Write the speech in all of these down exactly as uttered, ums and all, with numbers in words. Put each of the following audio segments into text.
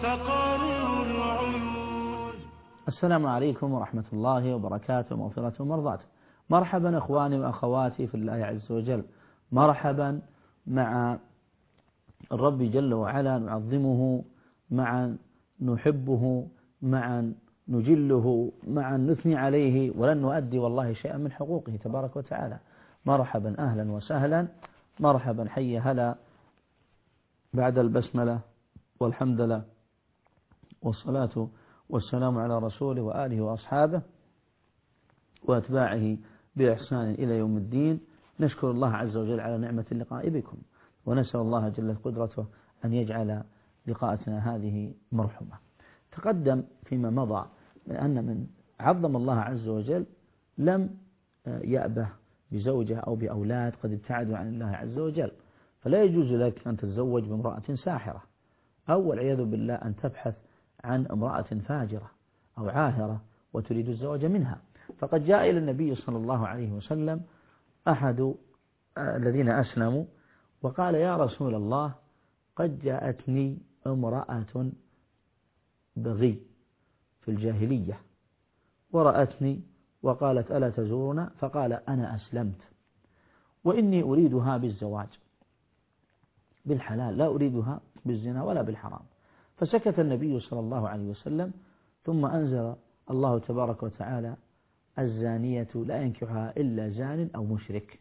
تقر العيون. السلام عليكم ورحمة الله وبركاته ومغفرة ومرضاته. مرحبا أخواني وأخواتي في الله عز وجل، مرحبا مع الرب جل وعلا، نعظمه معا، نحبه معا، نجله معا، نثني عليه ولن نؤدي والله شيئا من حقوقه تبارك وتعالى. مرحبا أهلا وسهلا، مرحبا حي هلا، بعد البسملة والحمد لله والصلاة والسلام على رسوله وآله وأصحابه وأتباعه بإحسان إلى يوم الدين. نشكر الله عز وجل على نعمة اللقاء بكم، ونسأل الله جل قدرته أن يجعل لقاءتنا هذه مرحومة. تقدم فيما مضى من أن من عظم الله عز وجل لم يأبه بزوجة أو بأولاد قد ابتعدوا عن الله عز وجل، فلا يجوز لك أن تتزوج بامرأة ساحرة، أو والعياذ بالله أن تبحث عن امرأة فاجرة أو عاهرة وتريد الزواج منها. فقد جاء إلى النبي صلى الله عليه وسلم أحد الذين أسلموا وقال: يا رسول الله، قد جاءتني امرأة بغي في الجاهلية ورأتني وقالت: ألا تزورنا؟ فقال: أنا أسلمت وإني أريدها بالزواج بالحلال، لا أريدها بالزنا ولا بالحرام. فسكت النبي صلى الله عليه وسلم، ثم أنزل الله تبارك وتعالى: الزانية لا ينكحها إلا زان أو مشرك.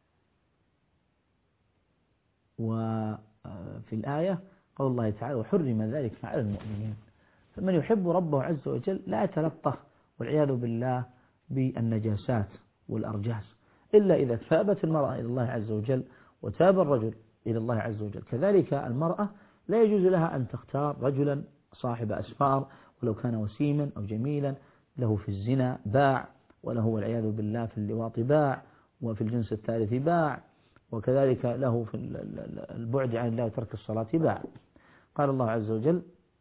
وفي الآية قول الله تعالى: وحرم ذلك على المؤمنين. فمن يحب ربه عز وجل لا يتلطخ والعياذ بالله بالنجاسات والأرجاس، إلا إذا تابت المرأة إلى الله عز وجل وتاب الرجل إلى الله عز وجل. كذلك المرأة لا يجوز لها أن تختار رجلا صاحب أسفار ولو كان وسيما أو جميلا، له في الزنا باع، وله والعياذ بالله في اللواط باع، وفي الجنس الثالث باع، وكذلك له في البعد عن الله وترك الصلاة باع. قال الله عز وجل: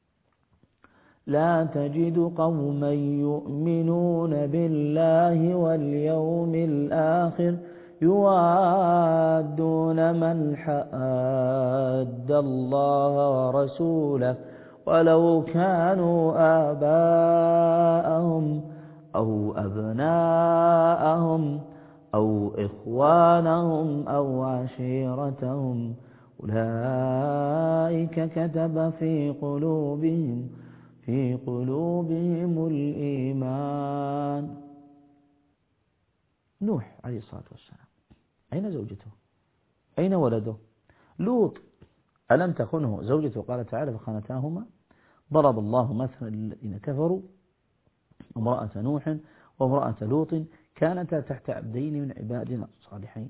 لا تجد قوما يؤمنون بالله واليوم الآخر يوادون من حاد الله ورسوله ولو كانوا آباءهم أو أبناءهم أو إخوانهم أو عشيرتهم أولئك كتب في قلوبهم في قلوبهم الإيمان. نوح عليه الصلاة والسلام أين زوجته؟ أين ولده؟ لوط ألم تخنه زوجته؟ قال تعالى: فخانتاهما. ضرب الله مثلا للذين كفروا امرأة نوح وامرأة لوط كانتا تحت عبدين من عبادنا الصالحين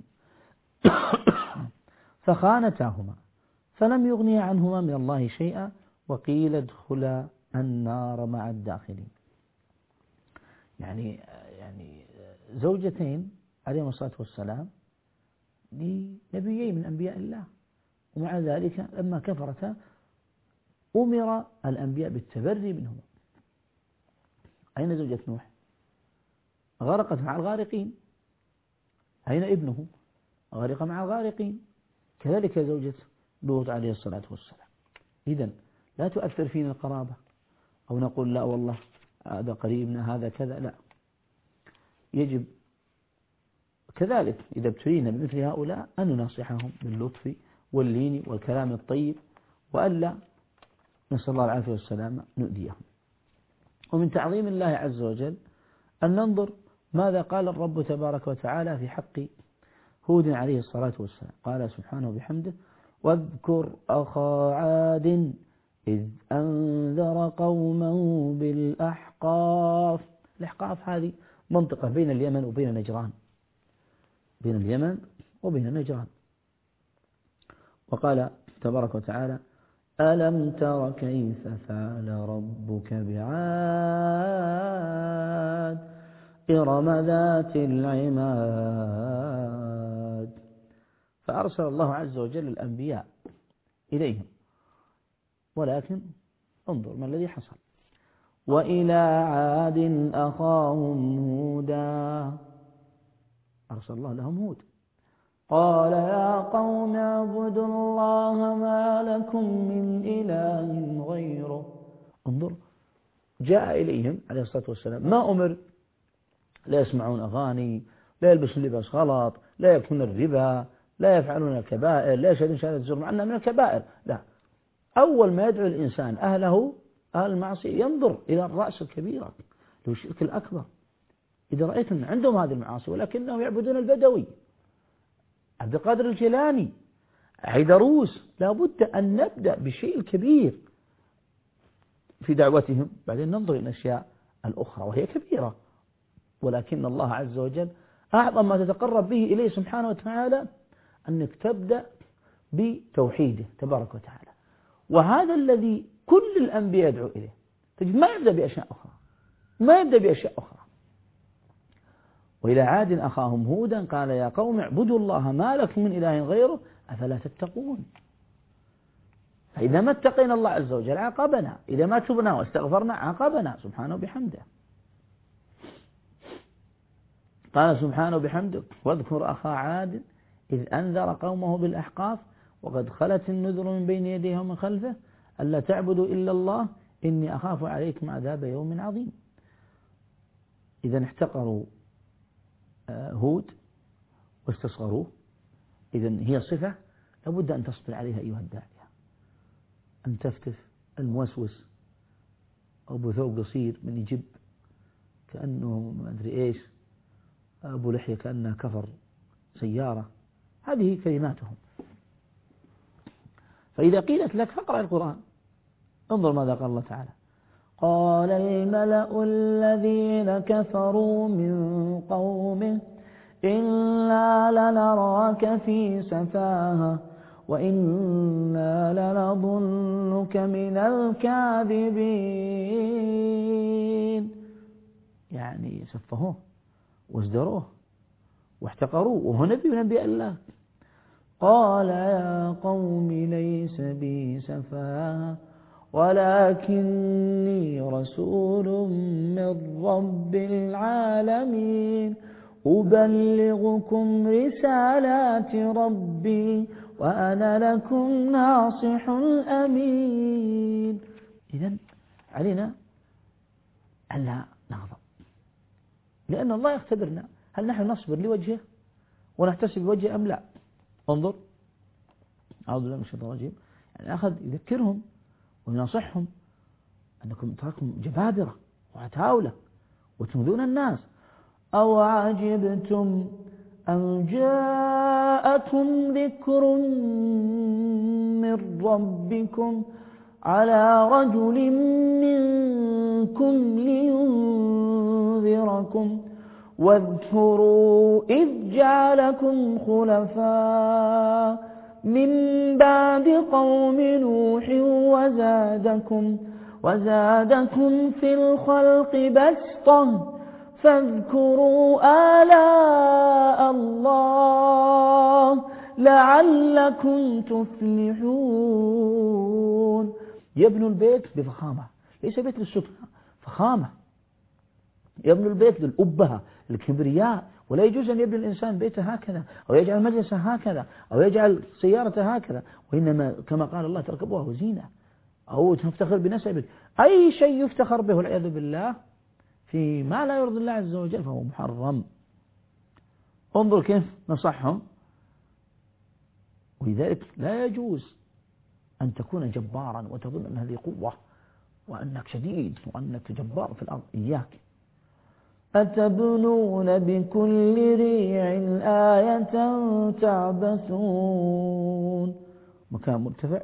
فخانتاهما فلم يغني عنهما من الله شيئا وقيل ادخلا النار مع الداخلين. يعني يعني زوجتين عليهما الصلاة والسلام لنبيين من أنبياء الله، ومع ذلك لما كفرتا أمر الأنبياء بالتبري منهما. أين زوجة نوح؟ غرقت مع الغارقين. أين ابنه؟ غرق مع الغارقين. كذلك زوجة لوط عليه الصلاة والسلام. إذن لا تؤثر فينا القرابة أو نقول لا والله هذا قريبنا هذا كذا، لا. يجب كذلك إذا ابتلينا بمثل هؤلاء أن ننصحهم باللطف واللين والكلام الطيب، وألا نسأل الله العافية والسلامة نؤذيهم. ومن تعظيم الله عز وجل أن ننظر ماذا قال الرب تبارك وتعالى في حق هود عليه الصلاة والسلام. قال سبحانه وبحمده: واذكر أخا عاد إذ أنذر قومه بالأحقاف. الأحقاف هذه منطقة بين اليمن وبين نجران، بين اليمن وبين نجران. وقال تبارك وتعالى: ألم تر كيف فعل ربك بعاد إرم ذات العماد. فأرسل الله عز وجل الأنبياء إليهم، ولكن انظر ما الذي حصل. وإلى عاد أخاهم هودا، أرسل الله لهم هود، قال يا قوم اعبدوا الله ما لكم من إله غيره انظر، جاء إليهم عليه الصلاة والسلام ما أمر لا يسمعون أغاني، لا يلبسون لباس غلط، لا يأكلون الربا، لا يفعلون الكبائر، لا يشهدون شهادة الزور مع أنها من الكبائر. لا، أول ما يدعو الإنسان أهله أهل المعصية ينظر إلى الرأس الكبيرة له الشرك الأكبر. إذا رأيت أن عندهم هذه المعاصي ولكنهم يعبدون البدوي، عبد القادر الجيلاني، عيدروس، لابد أن نبدأ بالشيء الكبير في دعوتهم، بعدين ننظر إلى الأشياء الأخرى وهي كبيرة، ولكن الله عز وجل أعظم ما تتقرب به إليه سبحانه وتعالى أنك تبدأ بتوحيده تبارك وتعالى، وهذا الذي كل الأنبياء يدعو إليه. تجد ما يبدأ بأشياء أخرى، ما يبدأ بأشياء أخرى. وإلى عاد أخاهم هودا قال يا قوم اعبدوا الله ما لكم من إله غيره أفلا تتقون. فإذا ما اتقينا الله عز وجل عاقبنا، إذا ما تبنا واستغفرنا عاقبنا سبحانه بحمده. قال سبحانه بحمده واذكر أخا عاد إذ أنذر قومه بالأحقاف وقد خلت النذر من بين يديه ومن خلفه ألا تعبدوا إلا الله إني أخاف عليكم عذاب يوم عظيم. إذا احتقروا هود واستصغروه، إذا هي صفة لابد أن تصبر عليها أيها الداعية، أن تفتف الموسوس أبو ثوب قصير من يجب كأنه ما أدري إيش، أبو لحية كأنها كفر سيارة، هذه كلماتهم. فإذا قيلت لك فاقرأ القرآن، انظر ماذا قال الله تعالى: قال الملأ الذين كفروا من قومه إنا لنراك في سفاهة وإنا لنظنك من الكاذبين. يعني سفهوه وازدروه واحتقروه وهو نبي من أنبياء الله. قال يا قوم ليس بي سفاهة ولكني رسول من رب العالمين أبلغكم رسالات ربي وأنا لكم ناصح أمين. إذن علينا ألا نغضب، لأن الله يختبرنا هل نحن نصبر لوجهه ونحتسب بوجهه أم لا. انظر، أعوذ بالله من الشيطان الرجيم، يعني أخذ يذكرهم وينصحهم أنكم تراكم جبابرة وعتاولة وتؤذون الناس. أو عجبتم أن جاءكم ذكر من ربكم على رجل منكم لينذركم واذكروا إذ جعلكم خلفاء من بعد قوم نوح وزادكم وزادكم في الخلق بسطة فاذكروا آلاء الله لعلكم تفلحون. يبنوا البيت بفخامة، ليس بيت للسفهاء، فخامة. يبنوا البيت للأبهة الكبرياء، ولا يجوز أن يبني الإنسان بيته هكذا أو يجعل مجلسه هكذا أو يجعل سيارته هكذا، وإنما كما قال الله تركبوها وزينة أو تفتخر بنسبك. أي شيء يفتخر به والعياذ بالله في ما لا يرضي الله عز وجل فهو محرم. انظر كيف نصحهم. ولذلك لا يجوز أن تكون جبارا وتظن أن هذه قوة وأنك شديد وأنك جبار في الأرض. إياك. أتبنون بكل ريع آية تعبثون. مكان مرتفع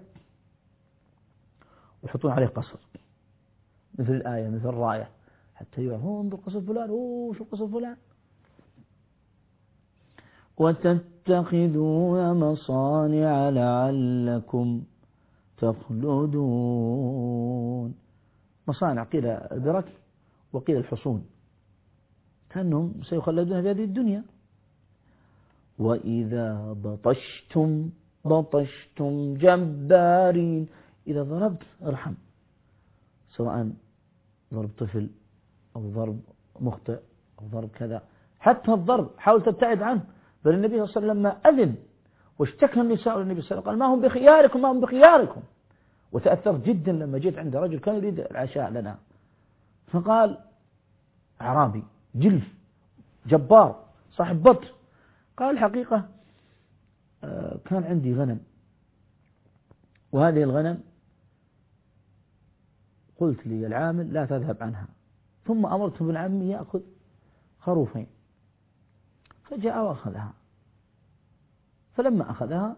ويحطون عليه قصر مثل الآية مثل الراية حتى يعرفون انظر قصر فلان، أوه شو قصر فلان. وتتخذون مصانع لعلكم تخلدون. مصانع قيل البرك وقيل الحصون، كأنهم سيخلدون في هذه الدنيا. وإذا بطشتم بطشتم جبارين. إذا ضربت ارحم، سواء ضرب طفل أو ضرب مخطئ أو ضرب كذا، حتى الضرب حاول تبتعد عنه. بل النبي صلى الله عليه وسلم لما أذن واشتكى النساء للنبي صلى الله عليه وسلم قال ما هم بخياركم ما هم بخياركم، وتأثرت جدا لما جيت عند رجل كان يريد العشاء لنا، فقال أعرابي جلف جبار صاحب بط، قال الحقيقة كان عندي غنم، وهذه الغنم قلت لي العامل لا تذهب عنها، ثم أمرت ابن عمي يأخذ خروفين، فجاء وأخذها، فلما أخذها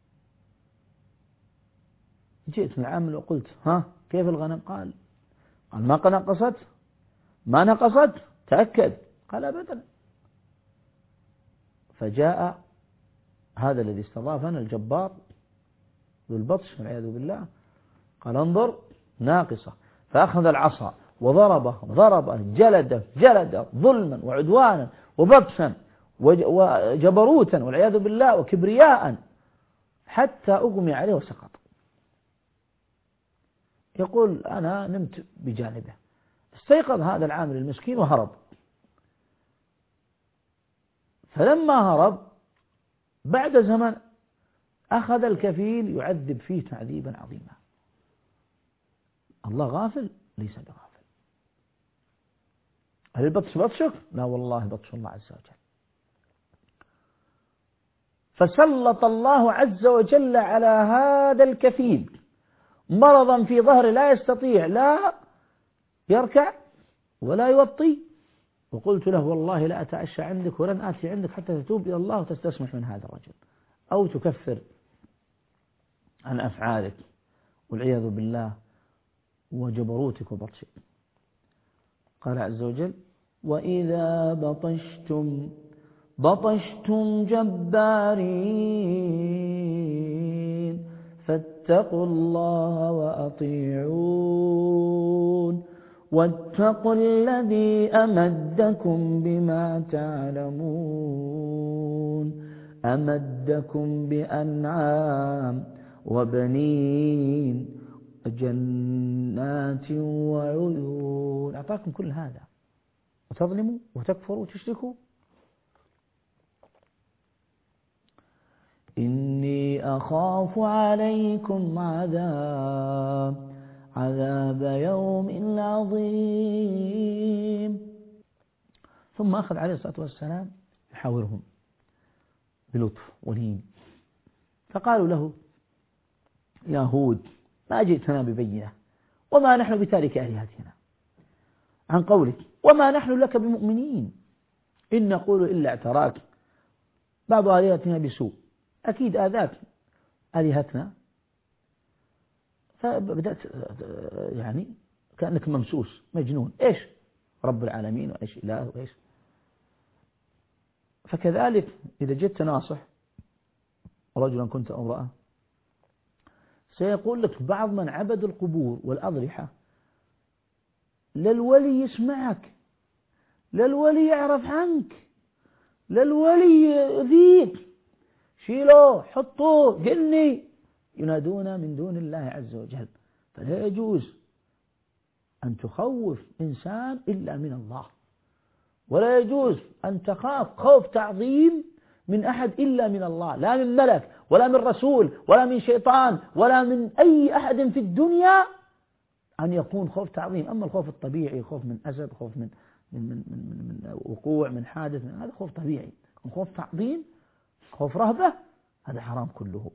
جئت من العامل وقلت ها كيف الغنم؟ قال قال ما نقصت ما نقصت تأكد، قال أبدا. فجاء هذا الذي استضافنا الجبار ذو البطش والعياذ بالله، قال انظر ناقصة، فأخذ العصا وضربه ضربه جلده جلده ظلما وعدوانا وبطشا وجبروتا والعياذ بالله وكبرياء حتى أغمي عليه وسقط. يقول أنا نمت بجانبه، استيقظ هذا العامل المسكين وهرب، فلما هرب بعد زمن أخذ الكفيل يعذب فيه تعذيبا عظيما. الله غافل؟ ليس بغافل. هل البطش بطشك؟ لا والله بطش الله عز وجل. فسلط الله عز وجل على هذا الكفيل مرضا في ظهره لا يستطيع لا يركع ولا يوطي، وقلت له والله لا أتعشى عندك ولن آتي عندك حتى تتوب إلى الله وتستسمح من هذا الرجل أو تكفر عن أفعالك والعياذ بالله وجبروتك وبطشك. قال عز وجل وإذا بطشتم بطشتم جبارين فاتقوا الله وأطيعون واتقوا الذي أمدكم بما تعلمون أمدكم بأنعام وبنين جنات وعيون، أعطاكم كل هذا وتظلموا وتكفروا وتشركوا. إني أخاف عليكم عذاب عذاب يوم عظيم. ثم أخذ عليه الصلاة والسلام يحاورهم بلطف ولين، فقالوا له يا هود ما جئتنا ببينة وما نحن بتارك آلهتنا عن قولك وما نحن لك بمؤمنين إن نقول إلا اعتراك بعض آلهتنا بسوء، أكيد آذاك آلهتنا. فبدأت يعني كأنك ممسوس مجنون، إيش رب العالمين وإيش إله وإيش. فكذلك إذا جئت ناصح رجلا كنت أو امرأة سيقول لك بعض من عبد القبور والأضرحة للولي يسمعك، للولي يعرف عنك، للولي يؤذيك، شيلوه حطوه جني، ينادون من دون الله عز وجل. فلا يجوز أن تخوف إنسان إلا من الله، ولا يجوز أن تخاف خوف تعظيم من أحد إلا من الله، لا من ملك ولا من رسول ولا من شيطان ولا من أي أحد في الدنيا أن يكون خوف تعظيم. أما الخوف الطبيعي خوف من أسد، خوف من من من من, من وقوع من حادث، من هذا خوف طبيعي. خوف تعظيم خوف رهبة هذا حرام كله.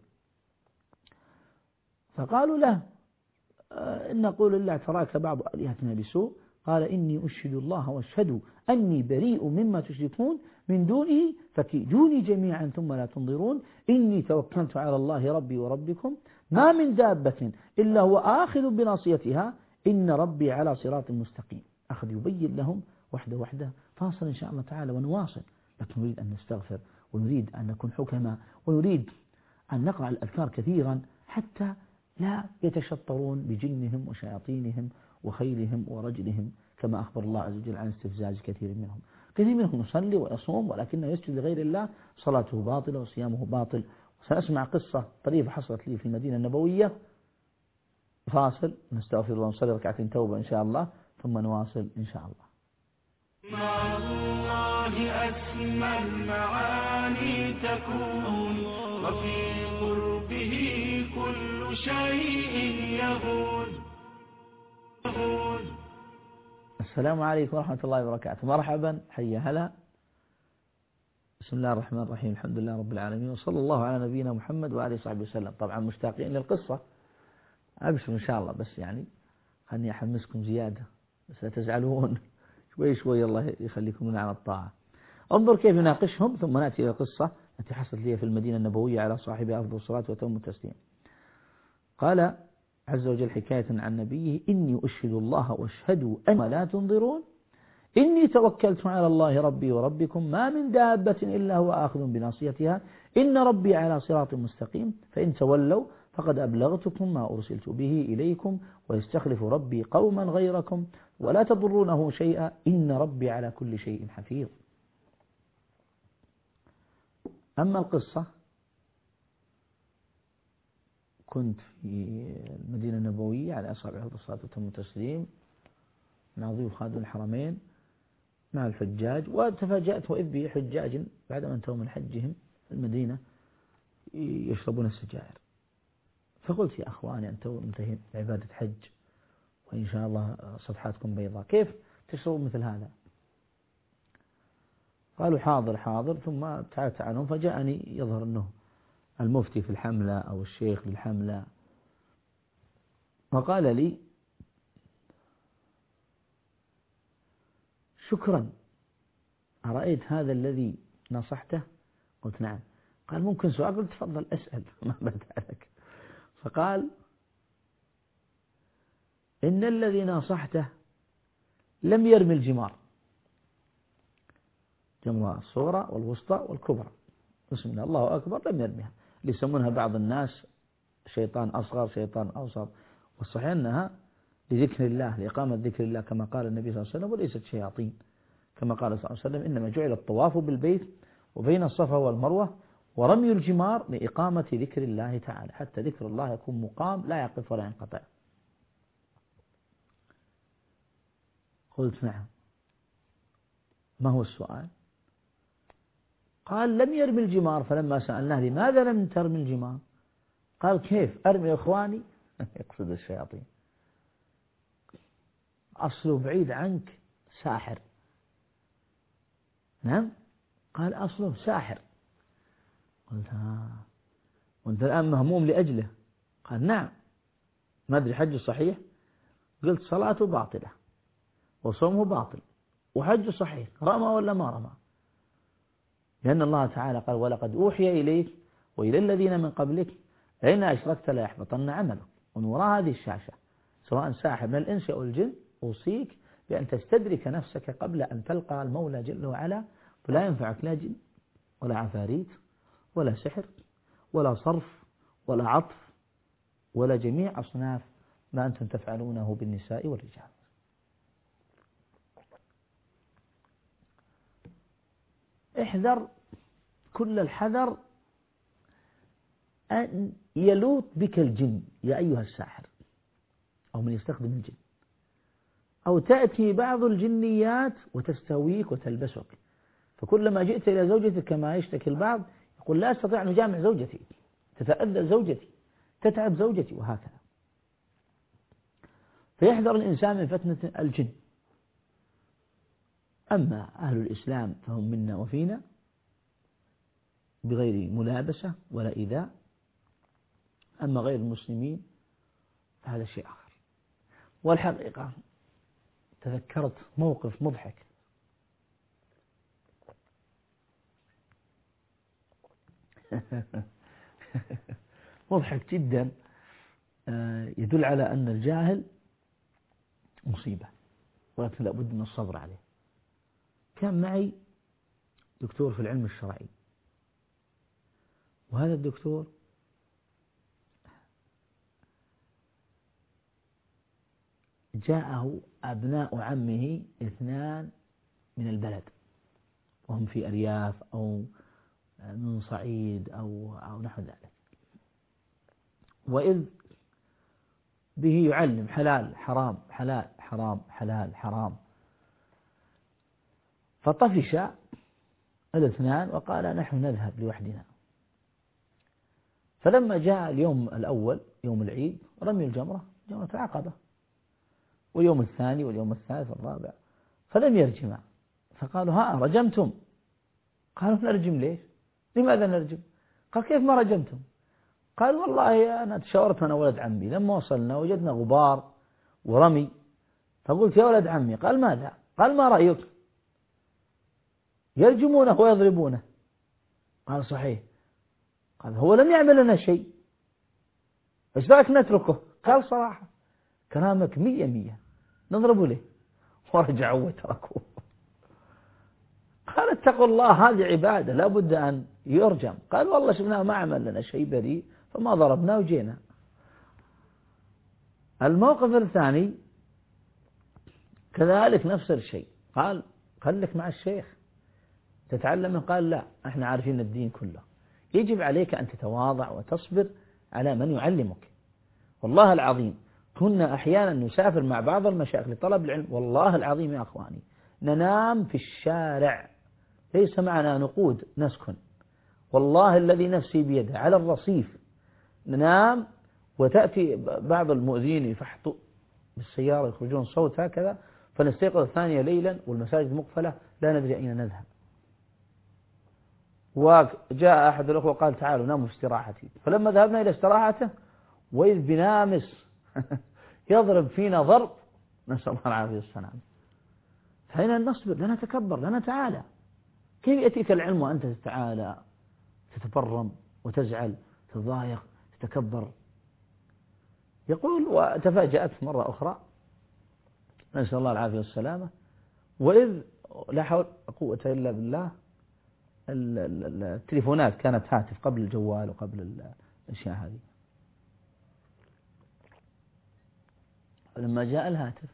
فقالوا له إن نقول إلا اعتراك بعض آلهتنا بسوء، قال إني أشهد الله واشهدوا أني بريء مما تشركون من دونه فكيدوني جميعا ثم لا تنظرون إني توكلت على الله ربي وربكم ما من دابة إلا هو آخذ بناصيتها إن ربي على صراط مستقيم. أخذ يبين لهم وحده وحده. فاصل إن شاء الله تعالى ونواصل، لكن نريد أن نستغفر ونريد أن نكون حكماء ونريد أن نقرأ الأذكار كثيرا حتى لا يتشطرون بجنهم وشياطينهم وخيلهم ورجلهم، كما أخبر الله عز وجل عن استفزاز كثير منهم. كثير منهم يصلي ويصوم ولكنه يسجد لغير الله، صلاته باطلة وصيامه باطل. سأسمع قصة طريفة حصلت لي في المدينة النبوية. فاصل نستغفر الله ونصلي ركعتين توبة إن شاء الله ثم نواصل إن شاء الله. مع الله أسمى المعاني تكون وفي قربه كل كل شيء يهون. السلام عليكم ورحمة الله وبركاته. مرحبا، حيا هلا. بسم الله الرحمن الرحيم، الحمد لله رب العالمين، وصلى الله على نبينا محمد وآله وصحبه وسلم. طبعا مشتاقين للقصة، أبشر إن شاء الله، بس يعني خلني أحمسكم زيادة، بس لا تزعلون، شوي شوي الله يخليكم من على الطاعة. انظر كيف يناقشهم، ثم نأتي إلى القصة التي حصلت لي في المدينة النبوية على صاحبها أفضل الصلاة وأتم التسليم. قال عز وجل حكاية عن نبيه: إني أشهد الله واشهدوا أن لا تنظرون إني توكلت على الله ربي وربكم ما من دابة إلا هو آخذ بناصيتها إن ربي على صراط مستقيم فإن تولوا فقد أبلغتكم ما أرسلت به إليكم ويستخلف ربي قوما غيركم ولا تضرونه شيئا إن ربي على كل شيء حفيظ. أما القصة، كنت في المدينة النبوية على أصابع أفضل الصلاة وأتم التسليم مع ضيوف خادم الحرمين مع الحجاج، وتفاجأت وإذ بي حجاج بعدما انتهوا من حجهم في المدينة يشربون السجائر. فقلت: يا أخواني، أنتم منتهين عبادة حج وإن شاء الله صفحاتكم بيضاء، كيف تشربون مثل هذا؟ قالوا: حاضر حاضر. ثم ابتعدت عنهم، فجاءني يظهر أنه المفتي في الحملة أو الشيخ للحملة، وقال لي: شكرا، أرأيت هذا الذي نصحته؟ قلت: نعم. قال: ممكن سؤال؟ قلت: تفضل أسأل ما بدألك. فقال: إن الذي نصحته لم يرمي الجمار، جمرة الصغرى والوسطى والكبرى، بسم الله الله أكبر، لم يرميها، اللي يسمونها بعض الناس شيطان أصغر شيطان أوسط، والصحيح أنها لذكر الله، لإقامة ذكر الله كما قال النبي صلى الله عليه وسلم، وليست شياطين كما قال صلى الله عليه وسلم: إنما جعل الطواف بالبيت وبين الصفا والمروة ورمي الجمار لإقامة ذكر الله تعالى، حتى ذكر الله يكون مقام لا يقف ولا ينقطع. قلت: نعم. ما هو السؤال؟ قال: لم يرمي الجمار. فلما سألناه: لماذا لم ترمي الجمار؟ قال: كيف أرمي إخواني؟ يقصد الشياطين. أصله بعيد عنك ساحر. نعم. قال: أصله ساحر. قلت: ها، وأنت الآن مهموم لأجله؟ قال: نعم. ما أدري حجه صحيح؟ قلت: صلاته باطلة وصومه باطل وحجه صحيح، رمى ولا ما رمى؟ لأن الله تعالى قال: ولقد أوحي إليك وإلى الذين من قبلك لئن أشركت لا يحبطن عملك. ومن وراء هذه الشاشة سواء ساحر من الإنس أو الجن، أوصيك بأن تستدرك نفسك قبل أن تلقى المولى جل وعلا، فلا ينفعك لا جن ولا عفاريت ولا سحر ولا صرف ولا عطف ولا جميع أصناف ما أنتم تفعلونه بالنساء والرجال. احذر كل الحذر أن يلوط بك الجن يا أيها الساحر، أو من يستخدم الجن، أو تأتي بعض الجنيات وتستويك وتلبسك، فكلما جئت إلى زوجتك كما يشتكي البعض يقول: لا أستطيع أن أجامع زوجتي، تتأذى زوجتي، تتعب زوجتي، وهكذا. فيحذر الإنسان من فتنة الجن. أما أهل الإسلام فهم منا وفينا بغير ملابسة ولا إيذاء، أما غير المسلمين فهذا شيء آخر. والحقيقة تذكرت موقف مضحك. مضحك جدا، يدل على أن الجاهل مصيبة، ولكن لابد من الصبر عليه. كان معي دكتور في العلم الشرعي، وهذا الدكتور جاءه أبناء عمه اثنان من البلد، وهم في أرياف أو من صعيد أو, أو نحو ذلك، وإذ به يعلم حلال حرام حلال حرام حلال حرام. فطفش الاثنان وقال: نحن نذهب لوحدنا. فلما جاء اليوم الأول يوم العيد رمي الجمرة جمرة العقبة، واليوم الثاني واليوم الثالث والرابع فلم يرجمع، فقالوا ها رجمتم؟ قالوا نرجم ليش؟ لماذا نرجم؟ قال كيف ما رجمتم؟ قال والله أنا تشاورت أنا ولد عمي لما وصلنا وجدنا غبار ورمي، فقلت يا ولد عمي، قال ماذا؟ قال ما رأيك؟ يرجمونه ويضربونه. قال صحيح. قال هو لم يعمل لنا شيء، ايش رأيك نتركه؟ قال صراحة كلامك مية مية نضربه ليه؟ ورجعوا وتركوه. قال اتقوا الله هذه عبادة لا بد أن يرجم. قال والله شفناه ما عمل لنا شيء بريء فما ضربناه وجينا. الموقف الثاني كذلك نفس الشيء، قال خليك مع الشيخ تتعلم. قال لا احنا عارفين الدين كله، يجب عليك أن تتواضع وتصبر على من يعلمك. والله العظيم كنا أحيانا نسافر مع بعض المشايخ لطلب العلم، والله العظيم يا أخواني ننام في الشارع، ليس معنا نقود نسكن، والله الذي نفسي بيده على الرصيف ننام، وتأتي بعض المؤذين يفحطوا بالسيارة يخرجون صوت هكذا، فنستيقظ الثانية ليلا والمساجد مقفلة لا ندري أين نذهب. وجاء أحد الأخوة قال تعالوا ناموا في استراحتي، فلما ذهبنا إلى استراحته وإذ بنامس يضرب فينا ضرب، نسأل الله العافية والسلام. فهنا نصبر لا نتكبر لا نتعالى. كيف يأتيك العلم وأنت تتعالى تتبرم وتزعل تتضايق تتكبر؟ يقول وتفاجأت مرة أخرى نسأل الله العافية والسلامة، وإذ لا حول قوة إلا بالله التليفونات كانت هاتف قبل الجوال وقبل الأشياء هذه، فلما جاء الهاتف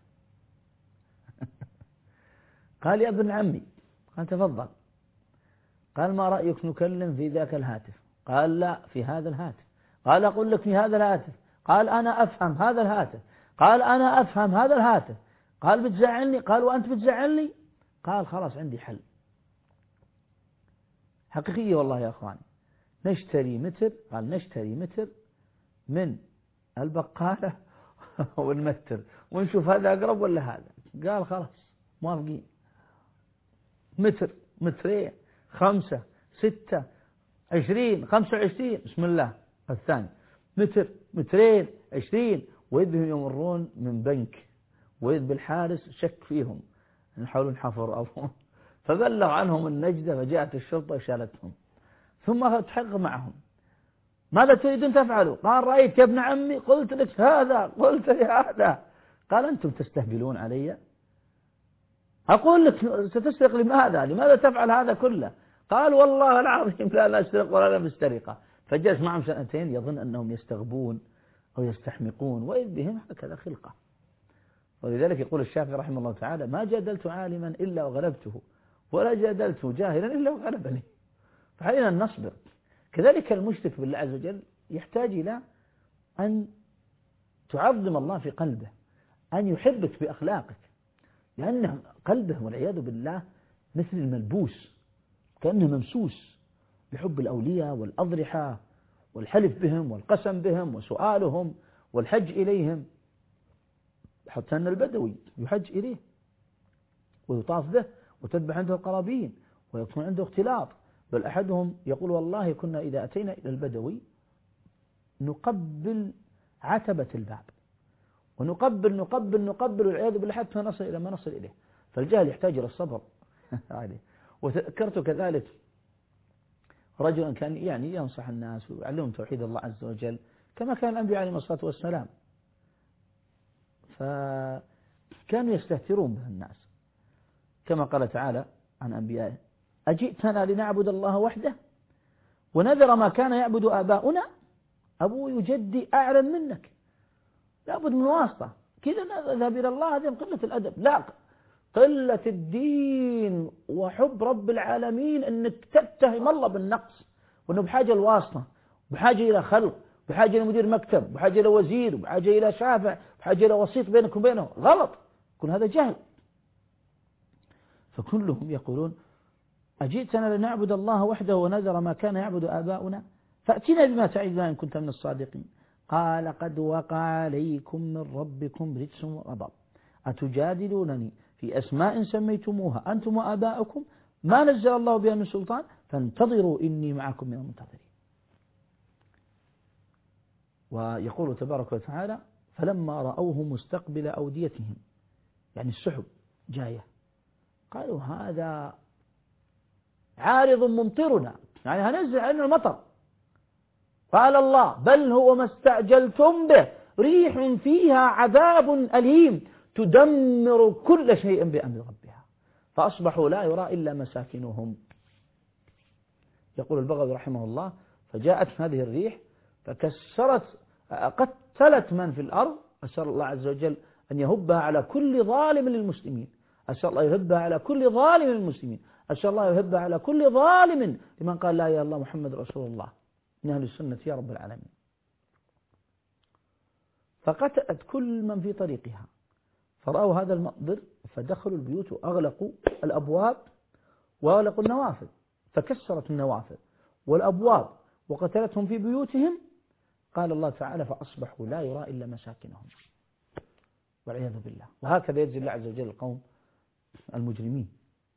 قال يا ابن عمي، قال تفضل، قال ما رأيك نكلم في ذاك الهاتف؟ قال لا في هذا الهاتف. قال أقول لك في هذا الهاتف؟ قال أنا أفهم هذا الهاتف. قال أنا أفهم هذا الهاتف. قال بتزعلني؟ قال وأنت بتزعلني؟ قال خلاص عندي حل. حقيقية والله يا أخواني، نشتري متر، قال نشتري متر من البقالة ونمتر ونشوف هذا أقرب ولا هذا. قال خلاص موافقين، متر مترين خمسة ستة عشرين خمسة وعشرين بسم الله الثاني، متر مترين عشرين، وإذ بهم يمرون من بنك وإذ بالحارس شك فيهم يحاولون حفر أبوهم، فبلغ عنهم النجدة فجاءت الشرطة وشالتهم، ثم تحقق معهم ماذا تريدون تفعلوا؟ قال رأيت يا ابن عمي قلت لك هذا قلت لي هذا. قال أنتم تستهبلون علي، أقول لك ستسرق لماذا؟ لماذا تفعل هذا كله؟ قال والله العظيم لا نسرق ولا نسترق. فجلس معهم سنتين يظن أنهم يستغبون أو يستحمقون، وإذ بهم هكذا خلقة. ولذلك يقول الشافعي رحمه الله تعالى ما جادلت عالما إلا وغلبته ولا جادلت جاهلا إلا وغلبني. فعلينا أن نصبر. كذلك المشرك بالله عز وجل يحتاج إلى أن تعظم الله في قلبه، أن يحبك بأخلاقك، لأن قلبه والعياذ بالله مثل الملبوس كأنه ممسوس بحب الأولياء والأضرحة والحلف بهم والقسم بهم وسؤالهم والحج إليهم، حتى أن البدوي يحج إليه ويطاف به وتذبح عنده القرابين ويكون عنده اختلاط. بل أحدهم يقول والله كنا إذا أتينا إلى البدوي نقبل عتبة الباب ونقبل نقبل نقبل والعياذ بالله حتى نصل إلى ما نصل إليه. فالجهل يحتاج إلى الصبر. وذكرت كذلك رجلا كان يعني ينصح الناس ويعلمهم توحيد الله عز وجل كما كان الأنبياء عليهم الصلاة والسلام، فكانوا يستهترون به الناس كما قال تعالى عن أنبيائه أجئتنا لنعبد الله وحده ونذر ما كان يعبد آباؤنا، أبوي وجدي أعلم منك، لابد من واسطة كذا نذهب إلى الله. هذه قلة الأدب، لا قلة الدين وحب رب العالمين أنك تتهم الله بالنقص، وأنه بحاجة الواسطة، بحاجة إلى خلق، بحاجة إلى مدير مكتب، بحاجة إلى وزير، بحاجة إلى شافع، بحاجة إلى وسيط بينك وبينه. غلط، كل هذا جهل. فكلهم يقولون أجئتنا لنعبد الله وحده ونذر ما كان يعبد آباؤنا، فأتنا بما تعدنا إن كنت من الصادقين. قال قد وقع عليكم من ربكم رجس وغضب أتجادلونني في أسماء سميتموها أنتم وآباؤكم ما نزل الله بها من سلطان فانتظروا إني معكم من المنتظرين. ويقول تبارك وتعالى فلما رأوه مستقبل أوديتهم، يعني السحب جاية، قالوا هذا عارض ممطرنا، يعني هنزل علينا المطر. قال الله بل هو ما استعجلتم به ريح فيها عذاب أليم تدمر كل شيء بأمر ربها فأصبحوا لا يرى إلا مساكنهم. يقول البغوي رحمه الله فجاءت هذه الريح فكسرت قتلت من في الأرض. أسأل الله عز وجل أن يهبها على كل ظالم للمسلمين، أسأل الله يهبها على كل ظالم للمسلمين، أسأل الله يهبها على كل ظالم لمن قال لا إله إلا الله محمد رسول الله من أهل السنة يا رب العالمين. فقتلت كل من في طريقها فرأوا هذا المنظر فدخلوا البيوت وأغلقوا الأبواب وأغلقوا النوافذ، فكسرت النوافذ والأبواب وقتلتهم في بيوتهم. قال الله تعالى فأصبحوا لا يرى إلا مساكنهم والعياذ بالله. وهكذا يجزي الله عز وجل القوم المجرمين.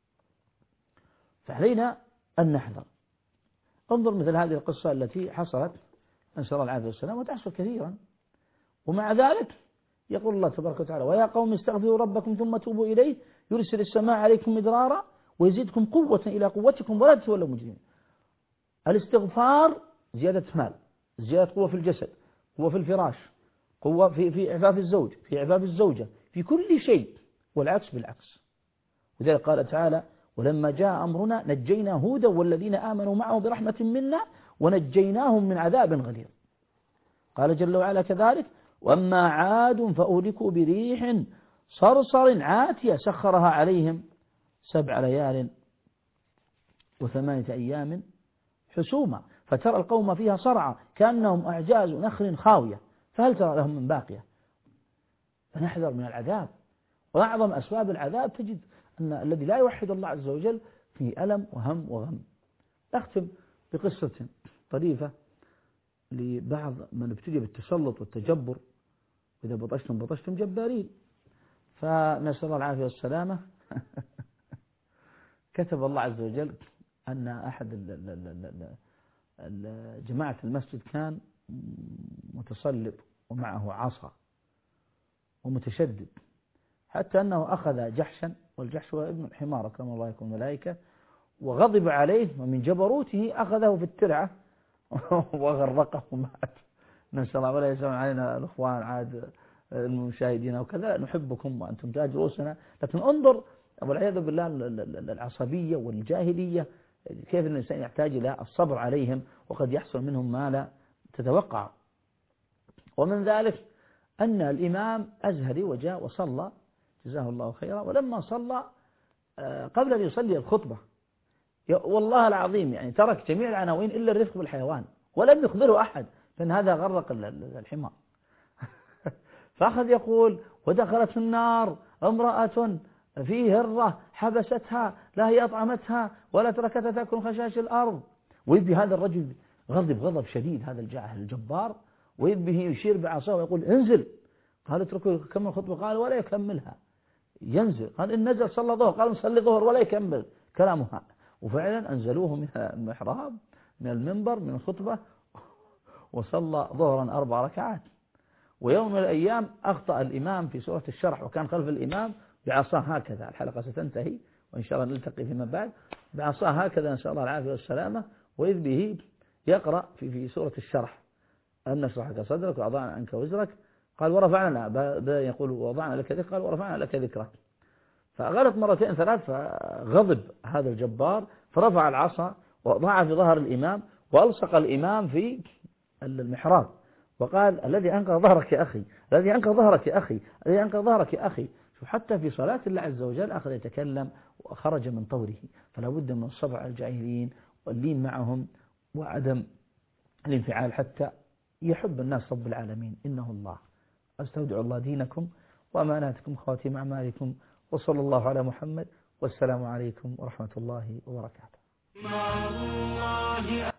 فعلينا أن نحذر. انظر مثل هذه القصة التي حصلت نسأل الله العافية والسلام وتحصل كثيرا، ومع ذلك يقول الله تبارك وتعالى ويا قوم استغفروا ربكم ثم توبوا إليه يرسل السماء عليكم مدرارا ويزيدكم قوة إلى قوتكم ولا تتولوا مجرمين. الاستغفار زيادة مال، زيادة قوة في الجسد، قوة في الفراش، قوة في في عفاف الزوج، في عفاف الزوجة، في كل شيء، والعكس بالعكس. وذلك قال تعالى ولما جاء أمرنا نجينا هودا والذين آمنوا معه برحمة منا ونجيناهم من عذاب غليظ. قال جل وعلا كذلك وأما عاد فأهلكوا بريح صرصر عاتية سخرها عليهم سبع ليال وثمانية أيام حسوما فترى القوم فيها صرعى كأنهم أعجاز نخل خاوية فهل ترى لهم من باقية. فنحذر من العذاب، وأعظم أسباب العذاب تجد أن الذي لا يوحد الله عز وجل فيه ألم وهم وغم. أختم بقصة طريفة لبعض من ابتدى بالتسلط والتجبر، وإذا بطشتم بطشتم جبارين. فنسأل الله العافية والسلامة كتب الله عز وجل أن أحد جماعة المسجد كان متسلط ومعه عصا ومتشدد، حتى أنه أخذ جحشا، والجحش هو ابن الحمار كما الله يكون ملائكة، وغضب عليه ومن جبروته أخذه في الترعة وغرقه ومات. نسأل الله ولا يسمع علينا الأخوان عاد المشاهدين وكذا نحبكم وأنتم تاج رؤوسنا، لكن انظر والعياذ بالله العصبية والجاهلية كيف الإنسان يحتاج إلى الصبر عليهم وقد يحصل منهم ما لا تتوقع. ومن ذلك أن الإمام أزهري وجاء وصلى جزاه الله خيرا، ولما صلى قبل أن يصلي الخطبة والله العظيم يعني ترك جميع العناوين إلا الرفق بالحيوان ولم يخبره أحد لأن هذا غرق الحمار. فأخذ يقول ودخلت النار امرأة في هرة حبستها لا هي أطعمتها ولا تركتها تأكل خشاش الأرض. وإذ بهذا الرجل غضب غضب شديد هذا الجاهل الجبار، وإذ به يشير بعصاه ويقول انزل. قال اتركوا كمل الخطبة، قال ولا يكملها. ينزل قال إن نزل صلى ظهر، قال صلي ظهر ولا يكمل كلامها. وفعلا أنزلوه من المحراب من المنبر من الخطبة وصلى ظهرا أربع ركعات. ويوم من الأيام أخطأ الإمام في سورة الشرح وكان خلف الإمام بعصاه هكذا، الحلقة ستنتهي وإن شاء الله نلتقي فيما بعد، بعصاه هكذا نسأل الله العافية والسلامة، وإذ به يقرأ في في سورة الشرح أن نشرح لك صدرك ووضعنا عنك وزرك، قال ورفعنا لا يقول وضعنا لك ذكرك، قال ورفعنا لك ذكرك. فغلط مرتين ثلاث فغضب هذا الجبار فرفع العصا وضعها في ظهر الإمام وألصق الإمام في المحراب وقال الذي أنقذ ظهرك يا أخي، الذي أنقذ ظهرك يا أخي، الذي أنقذ ظهرك يا أخي. حتى في صلاة الله عز وجل أخذ يتكلم وخرج من طوره. فلا بد من الصبر على الجاهلين واللين معهم وعدم الانفعال حتى يحب الناس رب العالمين. إنه الله. أستودع الله دينكم وأماناتكم خواتيم أعمالكم، وصلى الله على محمد، والسلام عليكم ورحمة الله وبركاته.